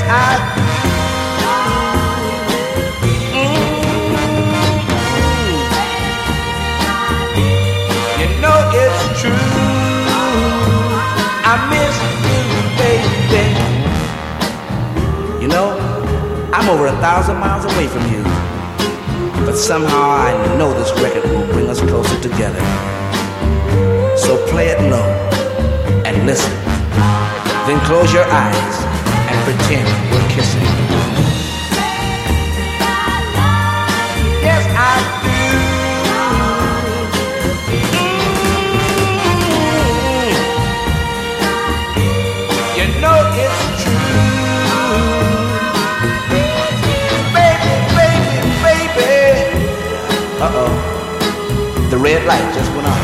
I do. You know it's true. I miss you, baby. You know, I'm over 1,000 miles away from you, but somehow I know this record will bring us closer together. So play it low and listen. Then close your eyes and pretend we're kissing. Yes, I do. You know it's true. Baby, baby, baby. Uh-oh. The red light just went on.